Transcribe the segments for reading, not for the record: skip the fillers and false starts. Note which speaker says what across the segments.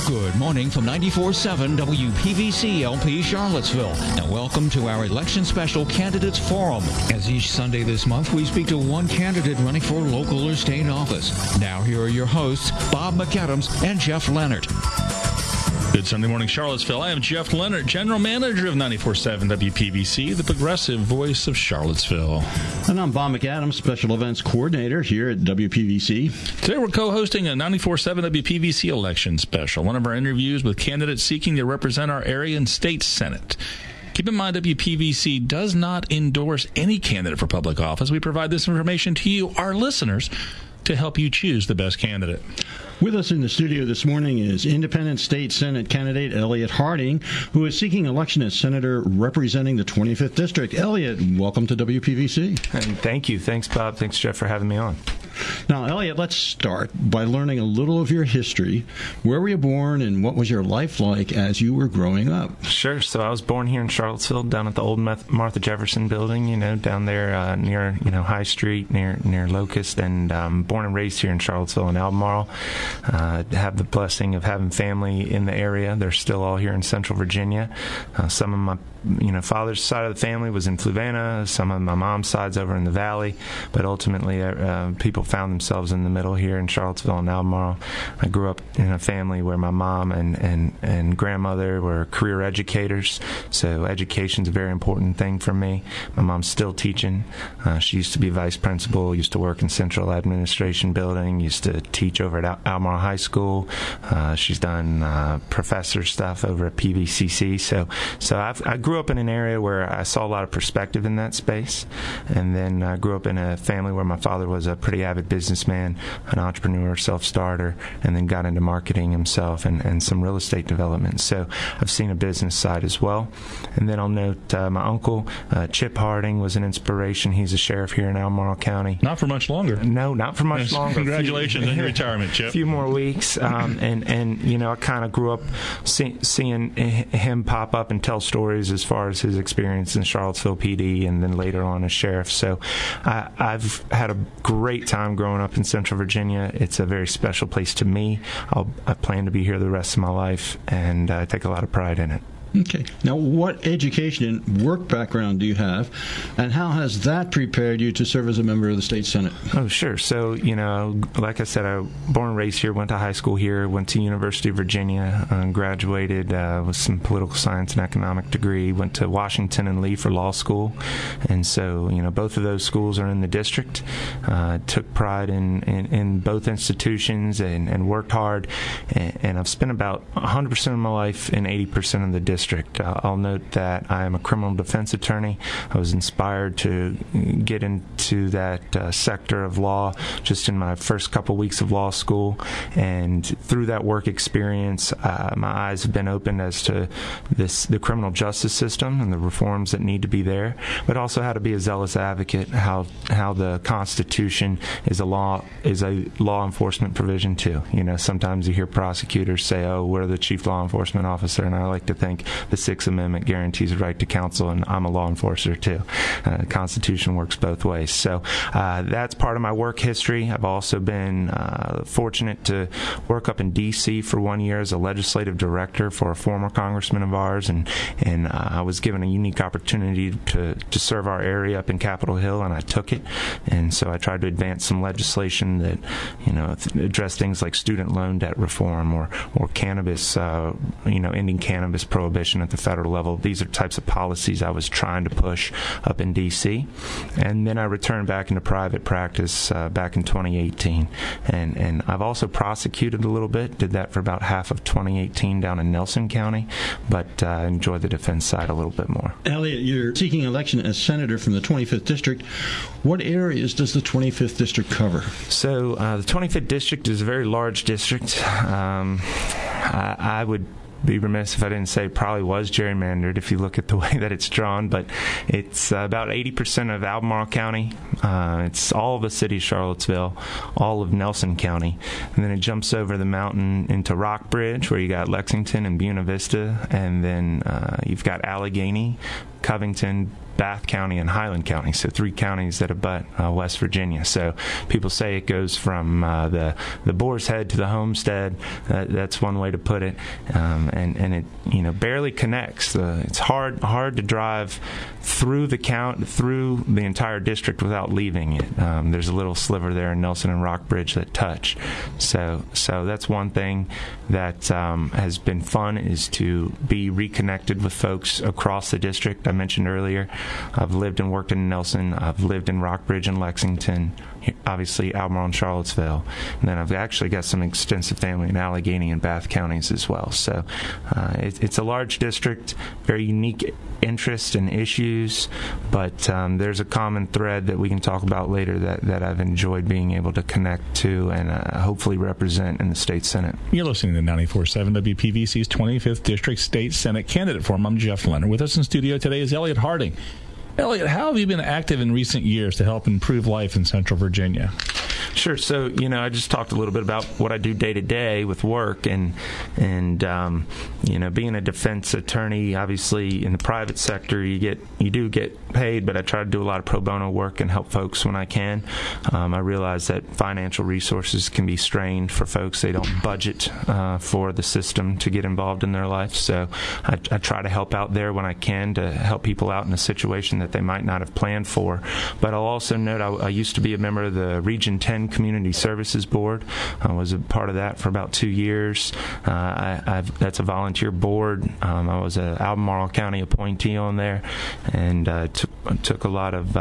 Speaker 1: Good morning from 94.7 WPVC LP Charlottesville, and welcome to our election special Candidates Forum. As each Sunday this month, we speak to one candidate running for local or state office. Now here are your hosts, Bob McAdams and Jeff Leonard.
Speaker 2: Good Sunday morning, Charlottesville. I am Jeff Leonard, General Manager of 94.7 WPVC, the progressive voice of Charlottesville.
Speaker 3: And I'm Bob McAdams, Special Events Coordinator here at WPVC.
Speaker 2: Today we're co-hosting a 94.7 WPVC election special, one of our interviews with candidates seeking to represent our area in state senate. Keep in mind, WPVC does not endorse any candidate for public office. We provide this information to you, our listeners, to help you choose the best candidate.
Speaker 3: With us in the studio this morning is Independent State Senate candidate Elliot Harding, who is seeking election as Senator representing the 25th District. Elliot, welcome to WPVC.
Speaker 4: Thank you. Thanks, Bob. Thanks, Jeff, for having me on.
Speaker 3: Now, Elliot, let's start by learning a little of your history. Where were you born, and what was your life like as you were growing up?
Speaker 4: Sure. So I was born here in Charlottesville, down at the old Martha Jefferson building, down there near, High Street, near Locust, and born and raised here in Charlottesville and Albemarle. Have the blessing of having family in the area. They're still all here in Central Virginia. Some of my father's side of the family was in Fluvanna. Some of my mom's side's over in the Valley. But ultimately, people found themselves in the middle here in Charlottesville and Albemarle. I grew up in a family where my mom and grandmother were career educators. So education's a very important thing for me. My mom's still teaching. She used to be vice principal, used to work in Central Administration Building, used to teach over at Albemarle High School. She's done professor stuff over at PVCC. So I grew up in an area where I saw a lot of perspective in that space, and then I grew up in a family where my father was a pretty avid businessman, an entrepreneur, self-starter, and then got into marketing himself and some real estate development. So I've seen a business side as well. And then I'll note my uncle, Chip Harding, was an inspiration. He's a sheriff here in Albemarle County.
Speaker 2: Not for much longer.
Speaker 4: No, not for much longer.
Speaker 2: Congratulations on your retirement, Chip.
Speaker 4: A few more weeks. And I kind of grew up seeing him pop up and tell stories as far as his experience in Charlottesville PD and then later on as sheriff. So I've had a great time growing up in Central Virginia. It's a very special place to me. I plan to be here the rest of my life, and I take a lot of pride in it.
Speaker 3: Okay. Now, what education and work background do you have, and how has that prepared you to serve as a member of the state senate?
Speaker 4: Oh, sure. So, like I said, I was born and raised here, went to high school here, went to University of Virginia, graduated with some political science and economic degree, went to Washington and Lee for law school. And so, both of those schools are in the district. Took pride in both institutions and worked hard. And I've spent about 100% of my life in 80% of the district. I'll note that I am a criminal defense attorney. I was inspired to get into that sector of law just in my first couple weeks of law school, and through that work experience, my eyes have been opened as to the criminal justice system and the reforms that need to be there, but also how to be a zealous advocate, how the Constitution is a law enforcement provision too. Sometimes you hear prosecutors say, "Oh, we're the chief law enforcement officer," and I like to think the Sixth Amendment guarantees a right to counsel, and I'm a law enforcer too. The Constitution works both ways. So that's part of my work history. I've also been fortunate to work up in D.C. for 1 year as a legislative director for a former congressman of ours, and I was given a unique opportunity to serve our area up in Capitol Hill, and I took it. And so I tried to advance some legislation that address things like student loan debt reform or cannabis, ending cannabis prohibition at the federal level. These are types of policies I was trying to push up in D.C. And then I returned back into private practice back in 2018. And I've also prosecuted a little bit, did that for about half of 2018 down in Nelson County, but I enjoyed the defense side a little bit more.
Speaker 3: Elliot, you're seeking election as senator from the 25th District. What areas does the 25th District cover?
Speaker 4: So the 25th District is a very large district. I would be remiss if I didn't say it probably was gerrymandered if you look at the way that it's drawn, but it's about 80% of Albemarle County. It's all of the city of Charlottesville, all of Nelson County, and then it jumps over the mountain into Rockbridge, where you got Lexington and Buena Vista, and then you've got Allegheny, Covington, Bath County, and Highland County, so 3 counties that abut West Virginia. So people say it goes from the Boar's Head to the Homestead. That's one way to put it, and it barely connects. It's hard to drive through the entire district without leaving it. There's a little sliver there in Nelson and Rockbridge that touch. So that's one thing that has been fun, is to be reconnected with folks across the district. I mentioned earlier, I've lived and worked in Nelson. I've lived in Rockbridge and Lexington, obviously Albemarle and Charlottesville. And then I've actually got some extensive family in Allegheny and Bath counties as well. So it's a large district, very unique interests and issues, but there's a common thread that we can talk about later that I've enjoyed being able to connect to and hopefully represent in the State Senate.
Speaker 2: You're listening to 94.7 WPVC's 25th District State Senate Candidate Forum. I'm Jeff Leonard. With us in studio today is Elliot Harding. Elliot, how have you been active in recent years to help improve life in Central Virginia?
Speaker 4: Sure. So, I just talked a little bit about what I do day to day with work, and being a defense attorney, obviously in the private sector, you do get paid, but I try to do a lot of pro bono work and help folks when I can. I realize that financial resources can be strained for folks. They don't budget for the system to get involved in their life. So I try to help out there when I can to help people out in a situation that they might not have planned for. But I'll also note I used to be a member of the Region 10 Community Services Board. I was a part of that for about 2 years. That's a volunteer board. I was an Albemarle County appointee on there, and took a lot of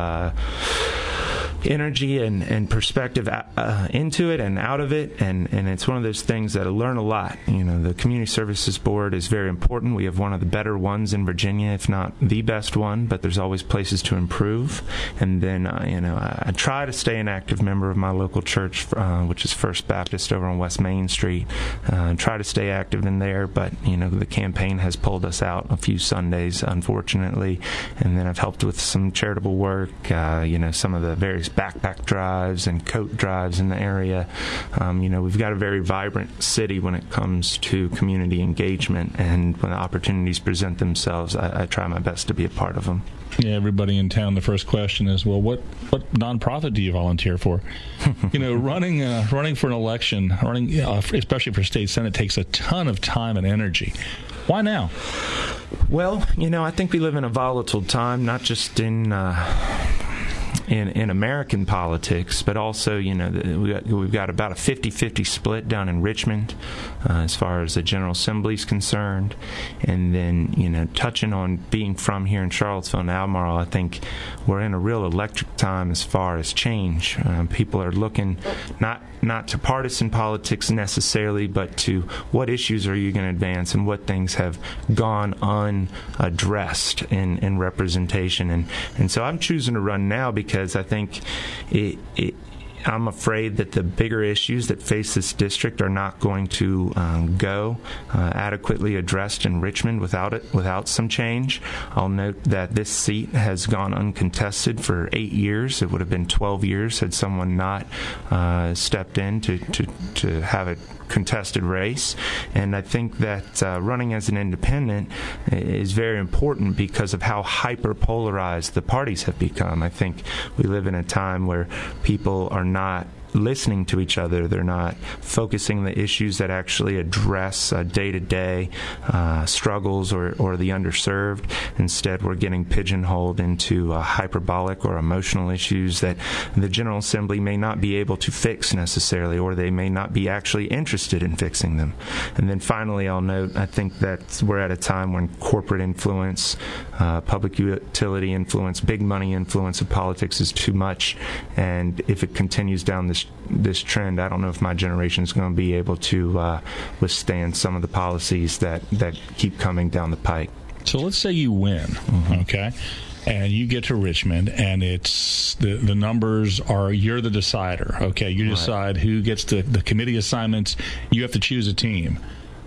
Speaker 4: energy and perspective into it and out of it, and it's one of those things that I learn a lot. The Community Services Board is very important. We have one of the better ones in Virginia, if not the best one, but there's always places to improve. And then I try to stay an active member of my local church, which is First Baptist over on West Main Street. Try to stay active in there, but the campaign has pulled us out a few Sundays, unfortunately. And then I've helped with some charitable work, some of the various backpack drives and coat drives in the area. We've got a very vibrant city when it comes to community engagement, and when the opportunities present themselves, I try my best to be a part of them.
Speaker 2: Yeah, everybody in town, the first question is, well, what nonprofit do you volunteer for? Running for an election, especially for state senate, takes a ton of time and energy. Why now?
Speaker 4: Well, I think we live in a volatile time, not just in American politics, but also, we've got about a 50-50 split down in Richmond as far as the General Assembly is concerned. And then, touching on being from here in Charlottesville and Albemarle, I think we're in a real electric time as far as change. People are looking not to partisan politics necessarily, but to what issues are you going to advance and what things have gone unaddressed in representation. And so I'm choosing to run now because I think I'm afraid that the bigger issues that face this district are not going to go adequately addressed in Richmond without some change. I'll note that this seat has gone uncontested for 8 years. It would have been 12 years had someone not stepped in to have a contested race. And I think that running as an independent is very important because of how hyper-polarized the parties have become. I think we live in a time where people are not listening to each other. They're not focusing on the issues that actually address day-to-day struggles or the underserved. Instead, we're getting pigeonholed into hyperbolic or emotional issues that the General Assembly may not be able to fix necessarily, or they may not be actually interested in fixing them. And then finally, I'll note, I think that we're at a time when corporate influence, public utility influence, big money influence of politics is too much. And if it continues down this trend, I don't know if my generation is going to be able to withstand some of the policies that keep coming down the pike.
Speaker 2: So let's say you win, okay, and you get to Richmond, and it's the numbers are, you're the decider, okay? You decide who gets the committee assignments. You have to choose a team.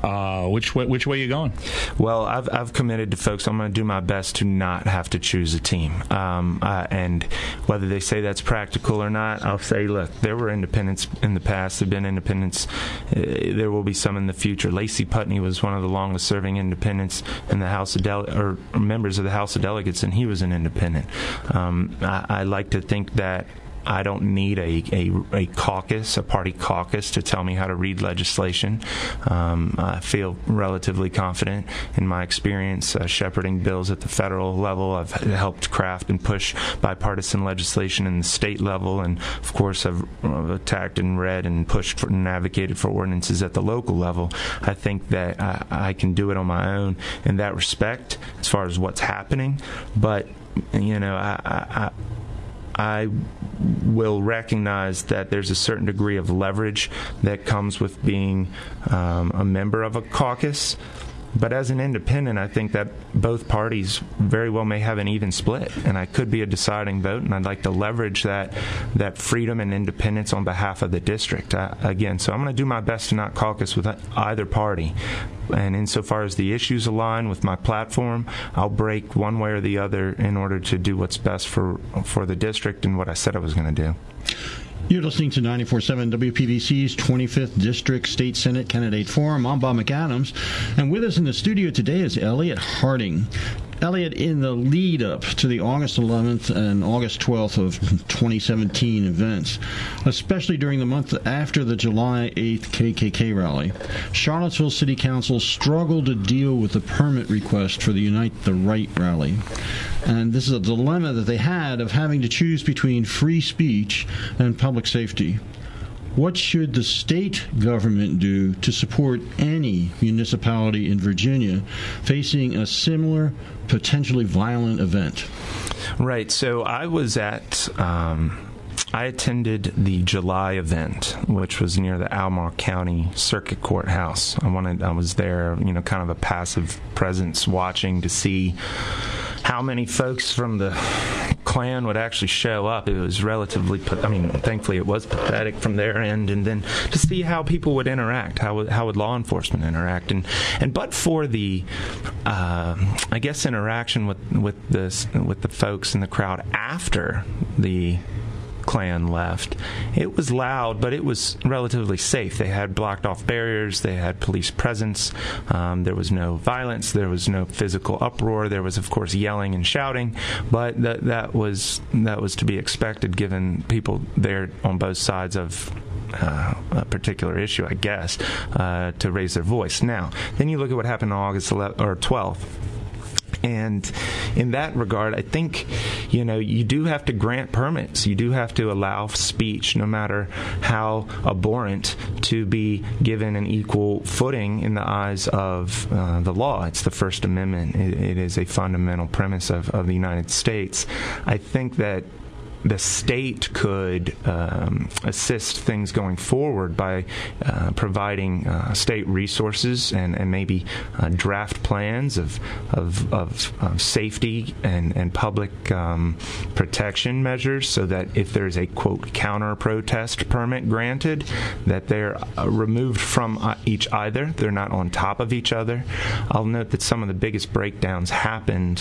Speaker 2: Which way are you going?
Speaker 4: Well, I've committed to folks. I'm going to do my best to not have to choose a team. And whether they say that's practical or not, I'll say, look, there were independents in the past. There have been independents. There will be some in the future. Lacey Putney was one of the longest-serving independents in the House of or members of the House of Delegates, and he was an independent. I like to think that I don't need a caucus, a party caucus, to tell me how to read legislation. I feel relatively confident in my experience shepherding bills at the federal level. I've helped craft and push bipartisan legislation in the state level, and of course I've attacked and read and pushed for and advocated for ordinances at the local level. I think that I can do it on my own in that respect as far as what's happening, but I will recognize that there's a certain degree of leverage that comes with being a member of a caucus. But as an independent, I think that both parties very well may have an even split, and I could be a deciding vote, and I'd like to leverage that freedom and independence on behalf of the district. So I'm going to do my best to not caucus with either party. And insofar as the issues align with my platform, I'll break one way or the other in order to do what's best for the district and what I said I was going to do.
Speaker 3: You're listening to 94.7 WPVC's 25th District State Senate Candidate Forum. I'm Bob McAdams, and with us in the studio today is Elliot Harding. Elliot, in the lead-up to the August 11th and August 12th of 2017 events, especially during the month after the July 8th KKK rally, Charlottesville City Council struggled to deal with the permit request for the Unite the Right rally. And this is a dilemma that they had of having to choose between free speech and public safety. What should the state government do to support any municipality in Virginia facing a similar, potentially violent event?
Speaker 4: Right. So I was I attended the July event, which was near the Albemarle County Circuit Courthouse. I was there, kind of a passive presence, watching to see how many folks from the Klan would actually show up. It was relatively, thankfully it was pathetic from their end, and then to see how people would interact, how would law enforcement interact, and but for the, interaction with the folks in the crowd after the Klan left. It was loud, but it was relatively safe. They had blocked off barriers. They had police presence. There was no violence. There was no physical uproar. There was, of course, yelling and shouting, but that was to be expected given people there on both sides of a particular issue, I guess, to raise their voice. Now, then you look at what happened on August 11th or 12th. And in that regard, I think, you do have to grant permits. You do have to allow speech, no matter how abhorrent, to be given an equal footing in the eyes of the law. It's the First Amendment. It is a fundamental premise of the United States. I think that the state could assist things going forward by providing state resources and maybe draft plans of safety and public protection measures, so that if there's a, quote, counter-protest permit granted, that they're removed from either. They're not on top of each other. I'll note that some of the biggest breakdowns happened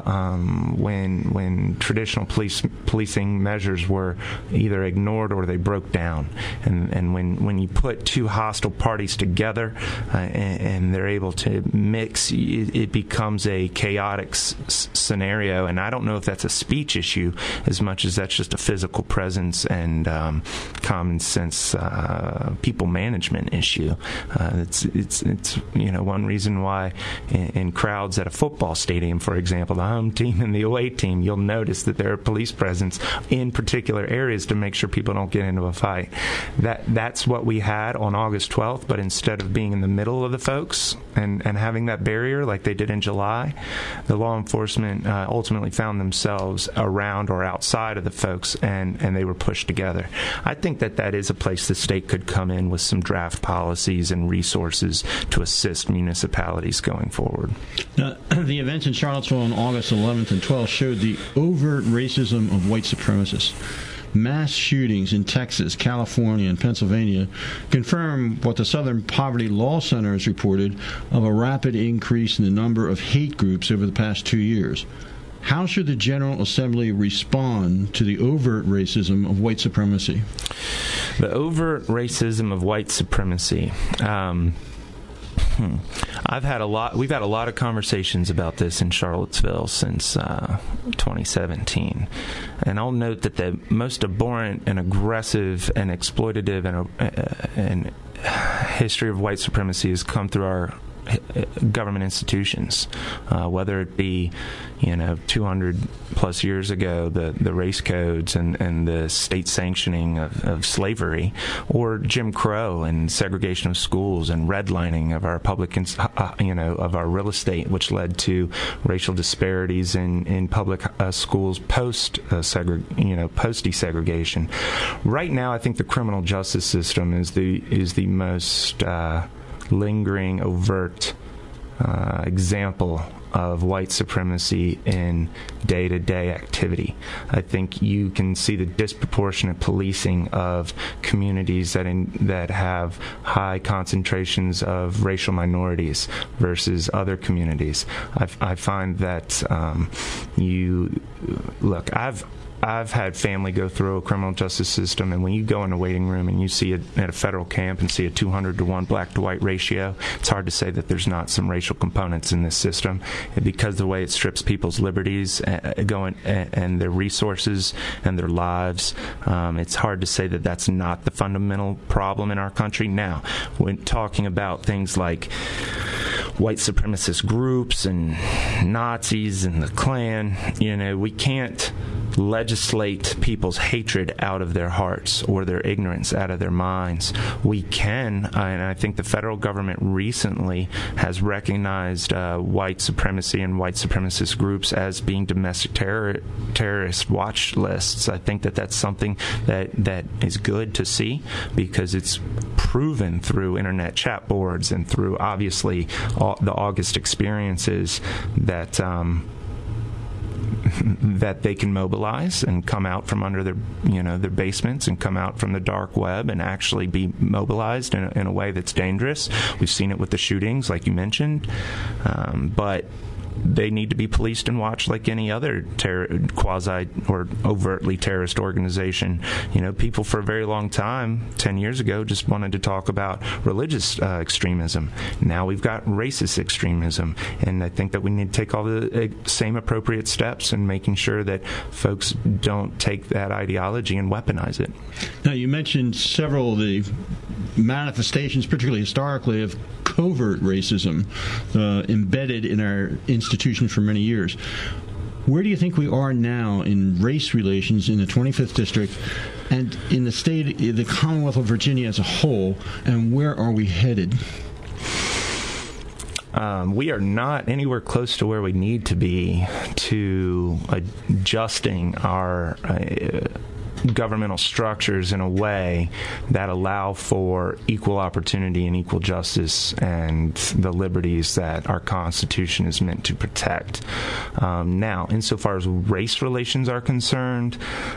Speaker 4: when traditional policing measures were either ignored or they broke down. And when you put two hostile parties together and they're able to mix, it becomes a chaotic scenario. And I don't know if that's a speech issue as much as that's just a physical presence and common sense people management issue. It's one reason why in crowds at a football stadium, for example, the home team and the away team, you'll notice that there are police presence in particular areas to make sure people don't get into a fight. That's what we had on August 12th, but instead of being in the middle of the folks and having that barrier like they did in July, the law enforcement ultimately found themselves around or outside of the folks, and they were pushed together. I think that is a place the state could come in with some draft policies and resources to assist municipalities going forward.
Speaker 3: The events in Charlottesville on August 11th and 12th showed the overt racism of white supremacists. mass shootings in Texas, California, and Pennsylvania confirm what the Southern Poverty Law Center has reported of a rapid increase in the number of hate groups over the past 2 years. How should the General Assembly respond to the overt racism of white supremacy?
Speaker 4: The overt racism of white supremacy. We've had a lot of conversations about this in Charlottesville since 2017, and I'll note that the most abhorrent and aggressive and exploitative and history of white supremacy has come through our government institutions, whether it be 200 plus years ago, the race codes and the state sanctioning of slavery, or Jim Crow and segregation of schools and redlining of our public of our real estate, which led to racial disparities in public schools post desegregation. Right now, I think the criminal justice system is the most lingering, overt example of white supremacy in day-to-day activity. I think you can see the disproportionate policing of communities that have high concentrations of racial minorities versus other communities. I find that I've had family go through a criminal justice system, and when you go in a waiting room and you see it at a federal camp and see a 200-to-1 black-to-white ratio, it's hard to say that there's not some racial components in this system, because the way it strips people's liberties and their resources and their lives, it's hard to say that that's not the fundamental problem in our country. Now, when talking about things like white supremacist groups and Nazis and the Klan, we can't legislate people's hatred out of their hearts or their ignorance out of their minds. We can, and I think the federal government recently has recognized white supremacy and white supremacist groups as being domestic terrorist watch lists. I think that that's something that is good to see, because it's proven through internet chat boards and through, obviously, the August experiences that they can mobilize and come out from under their basements and come out from the dark web and actually be mobilized in a way that's dangerous. We've seen it with the shootings, like you mentioned, but they need to be policed and watched like any other quasi or overtly terrorist organization. People for a very long time, 10 years ago, just wanted to talk about religious extremism. Now we've got racist extremism, and I think that we need to take all the same appropriate steps in making sure that folks don't take that ideology and weaponize it.
Speaker 3: Now, you mentioned several of the manifestations, particularly historically, of covert racism embedded in our institutions for many years. Where do you think we are now in race relations in the 25th District and in the Commonwealth of Virginia as a whole, and where are we headed?
Speaker 4: We are not anywhere close to where we need to be to adjusting our governmental structures in a way that allow for equal opportunity and equal justice and the liberties that our Constitution is meant to protect. Now, insofar as race relations are concerned,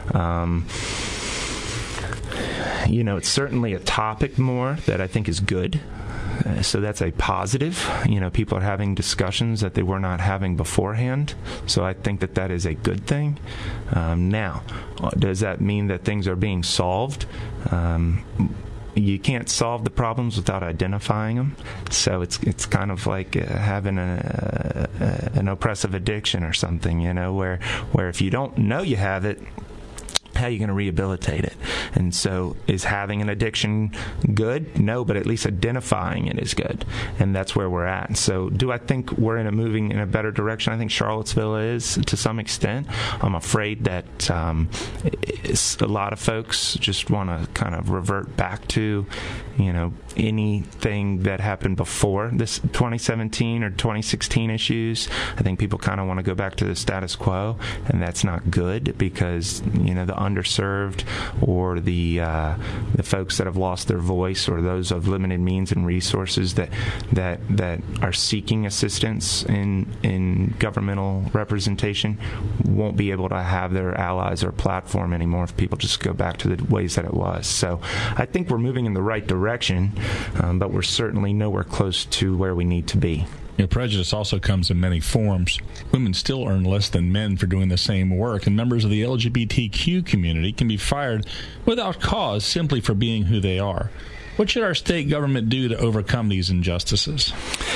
Speaker 4: it's certainly a topic more that I think is good. So that's a positive. People are having discussions that they were not having beforehand. So I think that is a good thing. Now, does that mean that things are being solved? You can't solve the problems without identifying them. So it's kind of like having an oppressive addiction or something, where if you don't know you have it, how are you going to rehabilitate it? And so is having an addiction good? No, but at least identifying it is good. And that's where we're at. So do I think we're moving in a better direction? I think Charlottesville is, to some extent. I'm afraid that a lot of folks just want to kind of revert back to, anything that happened before this 2017 or 2016 issues. I think people kind of want to go back to the status quo, and that's not good because the underserved or the folks that have lost their voice or those of limited means and resources that are seeking assistance in governmental representation won't be able to have their allies or platform anymore if people just go back to the ways that it was. So I think we're moving in the right direction, but we're certainly nowhere close to where we need to be.
Speaker 2: Prejudice also comes in many forms. Women still earn less than men for doing the same work, and members of the LGBTQ community can be fired without cause simply for being who they are. What should our state government do to overcome these injustices?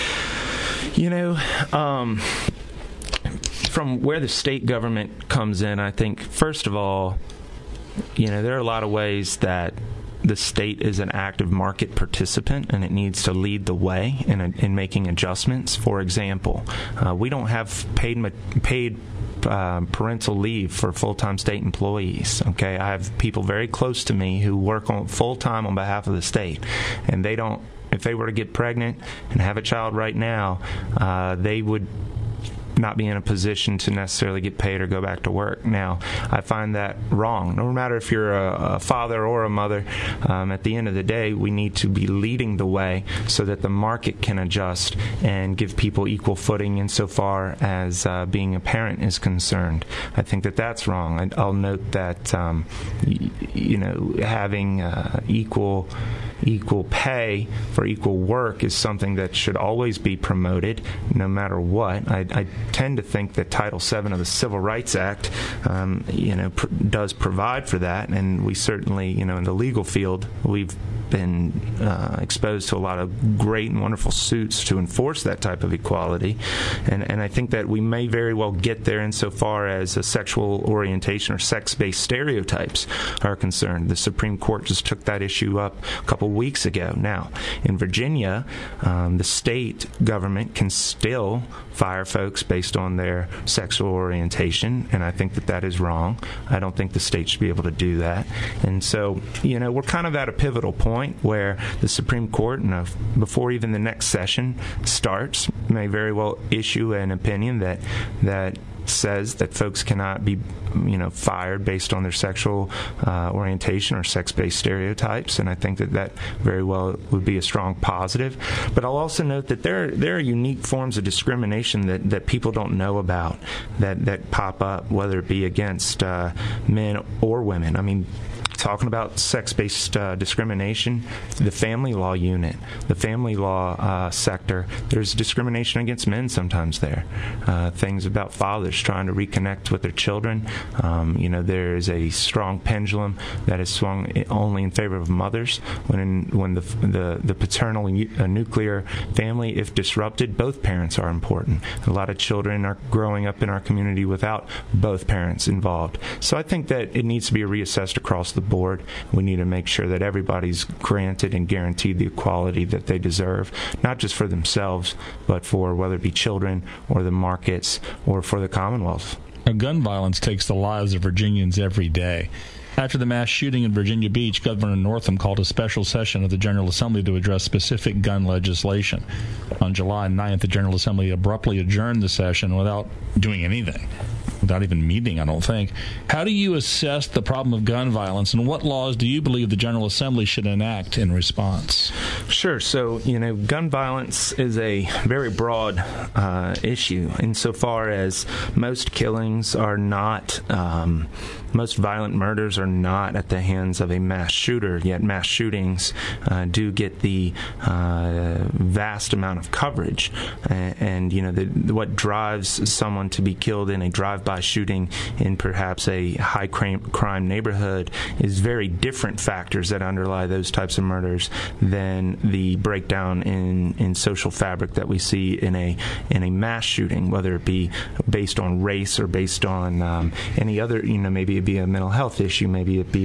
Speaker 4: From where the state government comes in, I think, first of all, there are a lot of ways that the state is an active market participant, and it needs to lead the way in making adjustments. For example, we don't have paid parental leave for full-time state employees. Okay, I have people very close to me who work on full-time on behalf of the state, and they don't. If they were to get pregnant and have a child right now, they would not be in a position to necessarily get paid or go back to work. Now, I find that wrong. No matter if you're a father or a mother, at the end of the day, we need to be leading the way so that the market can adjust and give people equal footing insofar as being a parent is concerned. I think that that's wrong. I'll note that having equal pay for equal work is something that should always be promoted, no matter what. I tend to think that Title VII of the Civil Rights Act, does provide for that, and we certainly, in the legal field, we've been exposed to a lot of great and wonderful suits to enforce that type of equality, and I think that we may very well get there insofar as a sexual orientation or sex-based stereotypes are concerned. The Supreme Court just took that issue up a couple weeks ago. Now, in Virginia, the state government can still fire folks based on their sexual orientation, and I think that is wrong. I don't think the state should be able to do that. And so, we're kind of at a pivotal point where the Supreme Court, before even the next session starts, may very well issue an opinion that says that folks cannot be fired based on their sexual orientation or sex-based stereotypes, and I think that very well would be a strong positive. But I'll also note that there are unique forms of discrimination that people don't know about that pop up, whether it be against men or women. I mean, talking about sex-based discrimination, the family law unit, the family law sector, there's discrimination against men sometimes there. Things about fathers trying to reconnect with their children. There is a strong pendulum that is swung only in favor of mothers when the paternal nuclear family, if disrupted, both parents are important. A lot of children are growing up in our community without both parents involved. So I think that it needs to be reassessed across the board. We need to make sure that everybody's granted and guaranteed the equality that they deserve, not just for themselves, but for whether it be children or the markets or for the Commonwealth.
Speaker 2: Now, gun violence takes the lives of Virginians every day. After the mass shooting in Virginia Beach, Governor Northam called a special session of the General Assembly to address specific gun legislation. On July 9th, the General Assembly abruptly adjourned the session without doing anything, without even meeting, I don't think. How do you assess the problem of gun violence, and what laws do you believe the General Assembly should enact in response?
Speaker 4: Sure. So, gun violence is a very broad issue insofar as most killings are not, most violent murders are not at the hands of a mass shooter, yet mass shootings do get the vast amount of coverage. What drives someone to be killed in a drive-by shooting in perhaps a high crime neighborhood is very different factors that underlie those types of murders than the breakdown in social fabric that we see in a mass shooting, whether it be based on race or based on any other, maybe it be a mental health issue, maybe it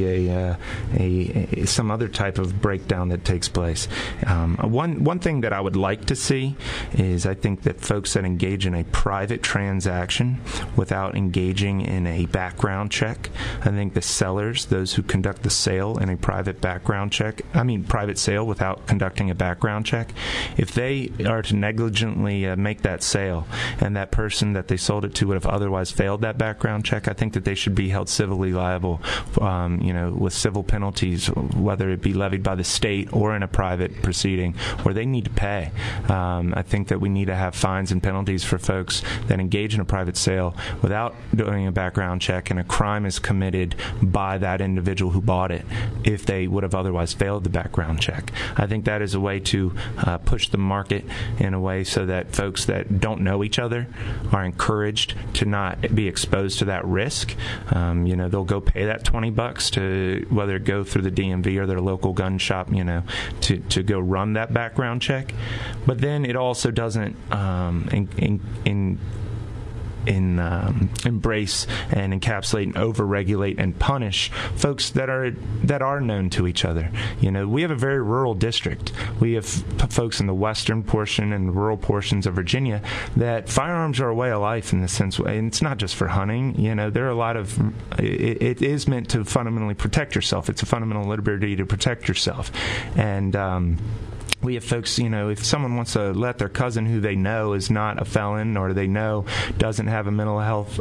Speaker 4: be some other type of breakdown that takes place. One thing that I would like to see is I think that folks that engage in a private transaction without engaging in a background check. I think the sellers, those who conduct the sale in a private sale without conducting a background check, if they are to negligently make that sale and that person that they sold it to would have otherwise failed that background check, I think that they should be held civilly liable, with civil penalties, whether it be levied by the state or in a private proceeding, where they need to pay. I think that we need to have fines and penalties for folks that engage in a private sale without doing a background check, and a crime is committed by that individual who bought it if they would have otherwise failed the background check. I think that is a way to push the market in a way so that folks that don't know each other are encouraged to not be exposed to that risk. They'll go pay that $20 to whether it go through the DMV or their local gun shop, to go run that background check. But then it also doesn't embrace and encapsulate and overregulate and punish folks that are known to each other. We have a very rural district. We have folks in the western portion and rural portions of Virginia that firearms are a way of life in the sense, and it's not just for hunting. There are a lot of it is meant to fundamentally protect yourself. It's a fundamental liberty to protect yourself, and we have folks, if someone wants to let their cousin who they know is not a felon or they know doesn't have a mental health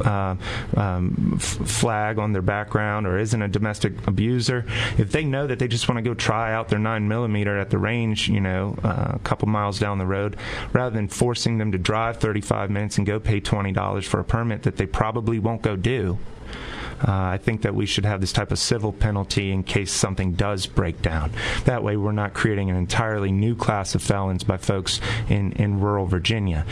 Speaker 4: flag on their background or isn't a domestic abuser, if they know that they just want to go try out their 9mm at the range, a couple miles down the road, rather than forcing them to drive 35 minutes and go pay $20 for a permit that they probably won't go do, I think that we should have this type of civil penalty in case something does break down. That way we're not creating an entirely new class of felons by folks in rural Virginia.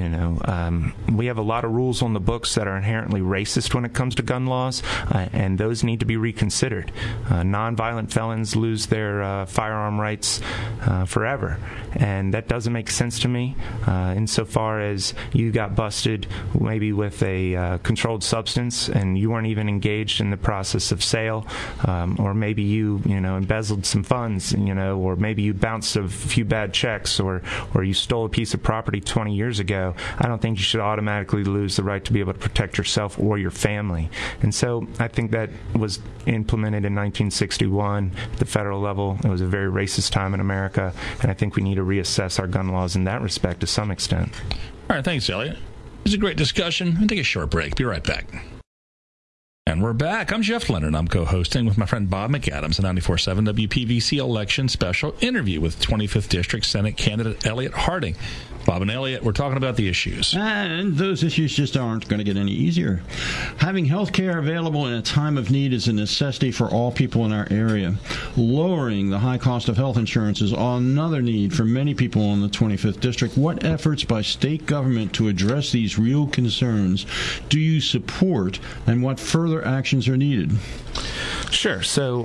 Speaker 4: We have a lot of rules on the books that are inherently racist when it comes to gun laws, and those need to be reconsidered. Nonviolent felons lose their firearm rights forever, and that doesn't make sense to me insofar as you got busted maybe with a controlled substance and you weren't even engaged in the process of sale, or maybe you embezzled some funds, or maybe you bounced a few bad checks, or you stole a piece of property 20 years ago. I don't think you should automatically lose the right to be able to protect yourself or your family. And so I think that was implemented in 1961 at the federal level. It was a very racist time in America, and I think we need to reassess our gun laws in that respect to some extent.
Speaker 2: All right, thanks, Elliot. It was a great discussion. We'll take a short break. Be right back. And we're back. I'm Jeff Leonard. I'm co-hosting with my friend Bob McAdams, a 94.7 WPVC election special interview with 25th District Senate candidate Elliot Harding. Bob and Elliot, we're talking about the issues.
Speaker 3: And those issues just aren't going to get any easier. Having health care available in a time of need is a necessity for all people in our area. Lowering the high cost of health insurance is another need for many people in the 25th District. What efforts by state government to address these real concerns do you support, and what further actions are needed?
Speaker 4: Sure. So,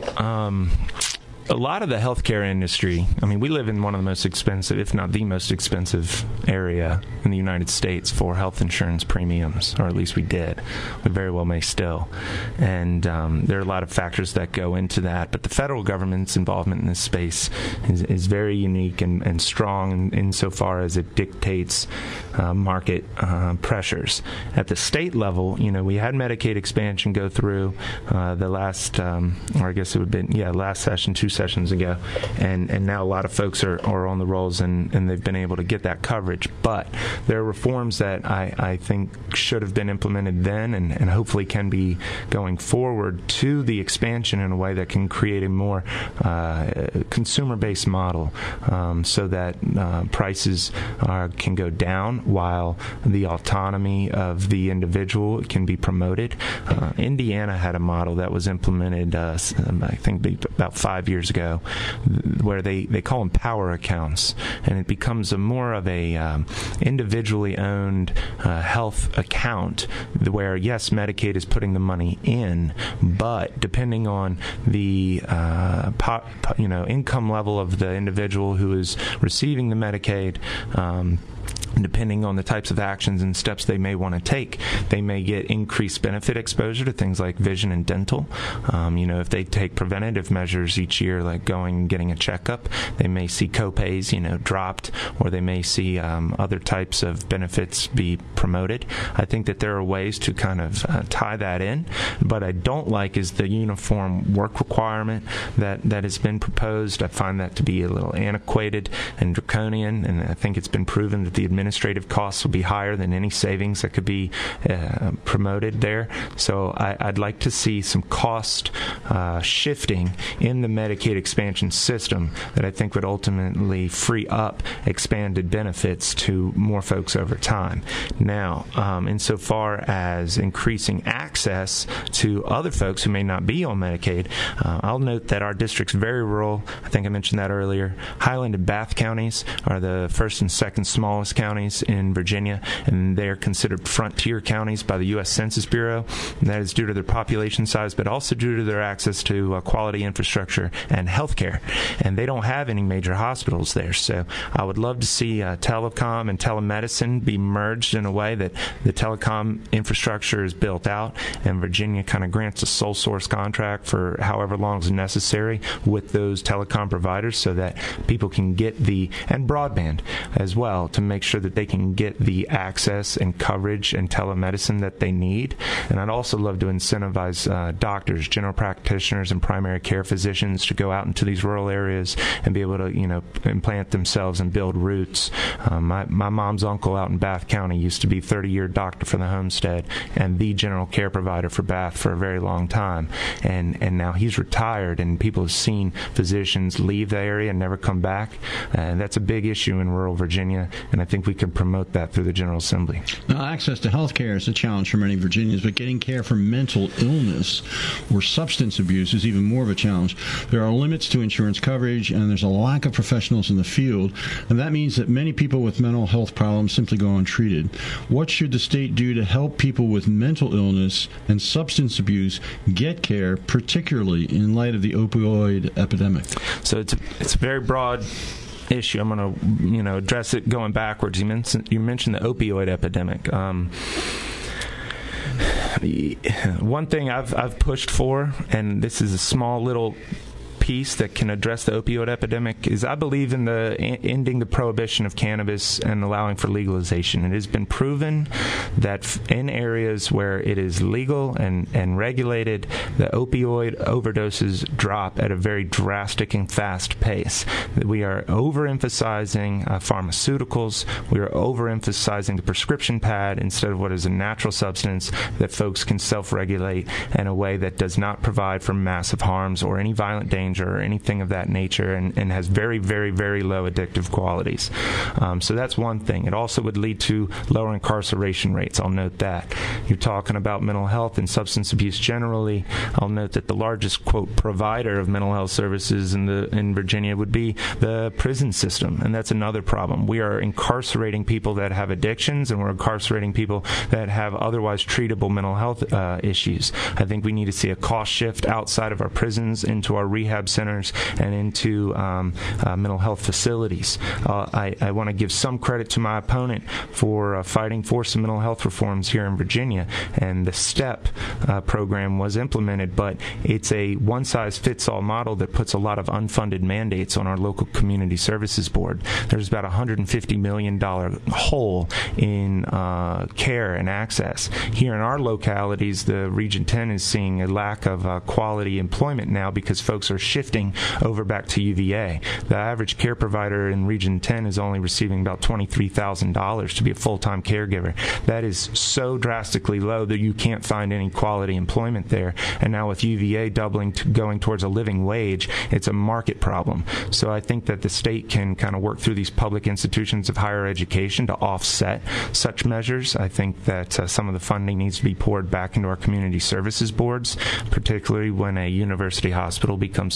Speaker 4: a lot of the healthcare industry, we live in one of the most expensive, if not the most expensive area in the United States for health insurance premiums, or at least we did. We very well may still. And there are a lot of factors that go into that, but the federal government's involvement in this space is very unique and strong insofar as it dictates market pressures. At the state level, we had Medicaid expansion go through the last, or I guess it would have been, last session, 2 sessions ago, and now a lot of folks are on the rolls and they've been able to get that coverage. But there are reforms that I think should have been implemented then and hopefully can be going forward to the expansion in a way that can create a more consumer-based model so that prices can go down while the autonomy of the individual can be promoted. Indiana had a model that was implemented, I think, about 5 years ago, where they call them power accounts, and it becomes more of a individually owned health account where, yes, Medicaid is putting the money in, but depending on the income level of the individual who is receiving the Medicaid, depending on the types of actions and steps they may want to take, they may get increased benefit exposure to things like vision and dental. If they take preventative measures each year, like going and getting a checkup, they may see copays, dropped, or they may see other types of benefits be promoted. I think that there are ways to kind of tie that in. But I don't like is the uniform work requirement that has been proposed. I find that to be a little antiquated and draconian, and I think it's been proven that the administrative costs will be higher than any savings that could be promoted there. So I'd like to see some cost shifting in the Medicaid expansion system that I think would ultimately free up expanded benefits to more folks over time. Now, insofar as increasing access to other folks who may not be on Medicaid, I'll note that our district's very rural. I think I mentioned that earlier. Highland and Bath counties are the first and second smallest counties in Virginia, and they're considered frontier counties by the U.S. Census Bureau. And that is due to their population size, but also due to their access to quality infrastructure and health care. And they don't have any major hospitals there. So I would love to see telecom and telemedicine be merged in a way that the telecom infrastructure is built out, and Virginia kind of grants a sole source contract for however long is necessary with those telecom providers so that people can get and broadband as well, to make sure that they can get the access and coverage and telemedicine that they need. And I'd also love to incentivize doctors, general practitioners, and primary care physicians to go out into these rural areas and be able to, implant themselves and build roots. My mom's uncle out in Bath County used to be 30-year doctor for the Homestead and the general care provider for Bath for a very long time. And now he's retired, and people have seen physicians leave the area and never come back. And that's a big issue in rural Virginia, and I think we can promote that through the General Assembly.
Speaker 3: Now, access to health care is a challenge for many Virginians, but getting care for mental illness or substance abuse is even more of a challenge. There are limits to insurance coverage, and there's a lack of professionals in the field, and that means that many people with mental health problems simply go untreated. What should the state do to help people with mental illness and substance abuse get care, particularly in light of the opioid epidemic? So
Speaker 4: it's a very broad issue. I'm going to address it going backwards. You mentioned the opioid epidemic. One thing I've pushed for, and this is a small little piece that can address the opioid epidemic, is I believe in ending the prohibition of cannabis and allowing for legalization. It has been proven that in areas where it is legal and regulated, the opioid overdoses drop at a very drastic and fast pace. We are overemphasizing pharmaceuticals. We are overemphasizing the prescription pad instead of what is a natural substance that folks can self-regulate in a way that does not provide for massive harms or any violent danger or anything of that nature, and has very, very, very low addictive qualities. So that's one thing. It also would lead to lower incarceration rates. I'll note that. You're talking about mental health and substance abuse generally. I'll note that the largest, quote, provider of mental health services in Virginia would be the prison system, and that's another problem. We are incarcerating people that have addictions, and we're incarcerating people that have otherwise treatable mental health issues. I think we need to see a cost shift outside of our prisons into our rehab centers and into mental health facilities. I want to give some credit to my opponent for fighting for some mental health reforms here in Virginia, and the STEP program was implemented, but it's a one-size-fits-all model that puts a lot of unfunded mandates on our local community services board. There's about $150 million hole in care and access. Here in our localities, the Region 10 is seeing a lack of quality employment now because folks are shifting over back to UVA. The average care provider in Region 10 is only receiving about $23,000 to be a full-time caregiver. That is so drastically low that you can't find any quality employment there. And now with UVA doubling to going towards a living wage, it's a market problem. So I think that the state can kind of work through these public institutions of higher education to offset such measures. I think that some of the funding needs to be poured back into our community services boards, particularly when a university hospital becomes such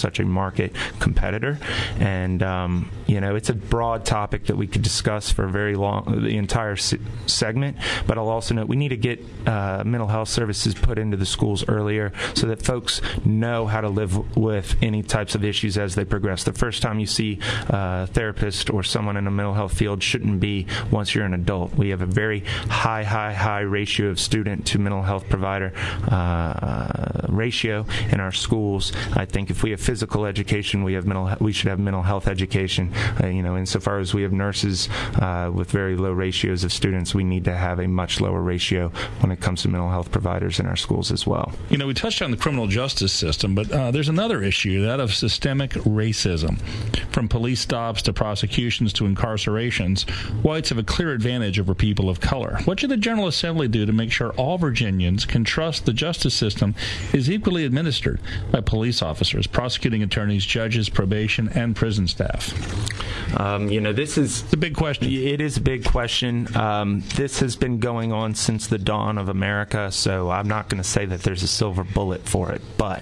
Speaker 4: such a market competitor. And it's a broad topic that we could discuss for the entire segment. But I'll also note we need to get mental health services put into the schools earlier so that folks know how to live with any types of issues as they progress. The first time you see a therapist or someone in a mental health field shouldn't be once you're an adult. We have a very high ratio of student to mental health provider ratio in our schools. I think if we have physical education, we should have mental health education. Insofar as we have nurses with very low ratios of students, we need to have a much lower ratio when it comes to mental health providers in our schools as well.
Speaker 2: We touched on the criminal justice system, but there's another issue, that of systemic racism. From police stops to prosecutions to incarcerations, whites have a clear advantage over people of color. What should the General Assembly do to make sure all Virginians can trust the justice system is equally administered by police officers, prosecuting attorneys, judges, probation, and prison staff?
Speaker 4: This is
Speaker 2: a big question.
Speaker 4: It is a big question. This has been going on since the dawn of America, so I'm not going to say that there's a silver bullet for it. But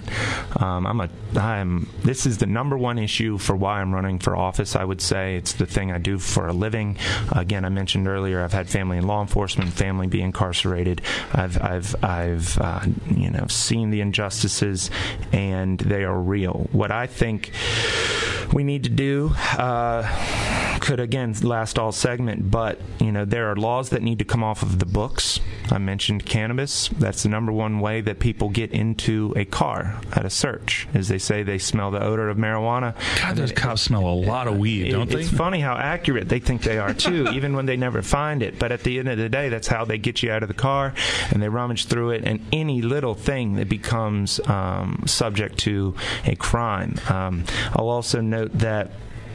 Speaker 4: this is the number one issue for why I'm running for office. I would say it's the thing I do for a living. Again, I mentioned earlier I've had family in law enforcement, family be incarcerated. I've seen the injustices, and they are real. What I think we need to do could, again, last all segment, but, there are laws that need to come off of the books. I mentioned cannabis. That's the number one way that people get into a car at a search, is they say they smell the odor of marijuana.
Speaker 2: God, those cops smell a lot of weed, don't they?
Speaker 4: It's funny how accurate they think they are, too, even when they never find it. But at the end of the day, that's how they get you out of the car, and they rummage through it, and any little thing that becomes subject to a crime. I'll also note that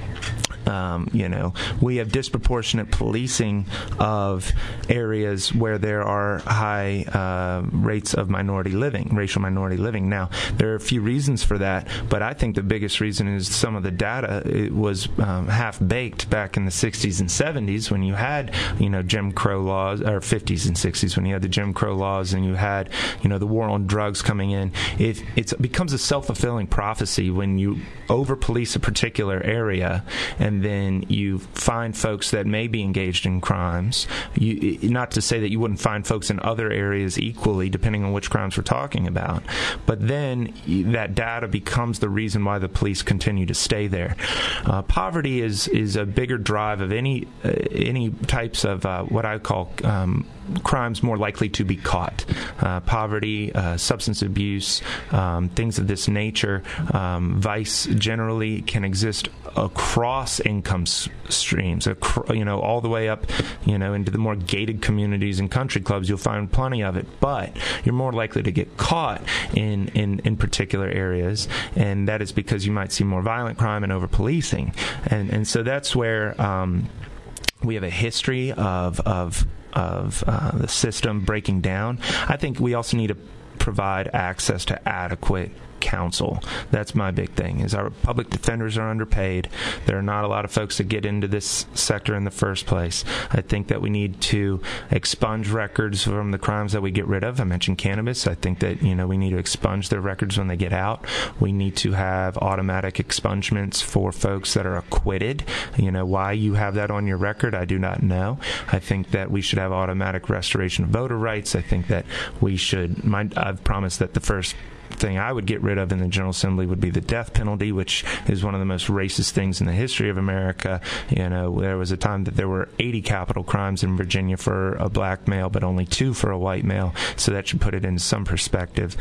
Speaker 4: we have disproportionate policing of areas where there are high rates of racial minority living. Now, there are a few reasons for that, but I think the biggest reason is some of the data. It was half-baked back in the 60s and 70s when you had, Jim Crow laws, or 50s and 60s when you had the Jim Crow laws and you had, the war on drugs coming in. It becomes a self-fulfilling prophecy when you over-police a particular area and then you find folks that may be engaged in crimes. Not to say that you wouldn't find folks in other areas equally, depending on which crimes we're talking about, but then that data becomes the reason why the police continue to stay there. Poverty is a bigger drive of any types of what I call crimes more likely to be caught. Poverty, substance abuse, things of this nature. Vice generally can exist across income streams, all the way up, into the more gated communities and country clubs. You'll find plenty of it, but you're more likely to get caught in particular areas, and that is because you might see more violent crime and over-policing. And so that's where we have a history of the system breaking down. I think we also need to provide access to adequate counsel. That's my big thing, is our public defenders are underpaid. There are not a lot of folks that get into this sector in the first place. I think that we need to expunge records from the crimes that we get rid of. I mentioned cannabis. I think that, we need to expunge their records when they get out. We need to have automatic expungements for folks that are acquitted. Why you have that on your record, I do not know. I think that we should have automatic restoration of voter rights. I think that we should, I've promised that the first thing I would get rid of in the General Assembly would be the death penalty, which is one of the most racist things in the history of America. There was a time that there were 80 capital crimes in Virginia for a black male, but only 2 for a white male. So that should put it into some perspective.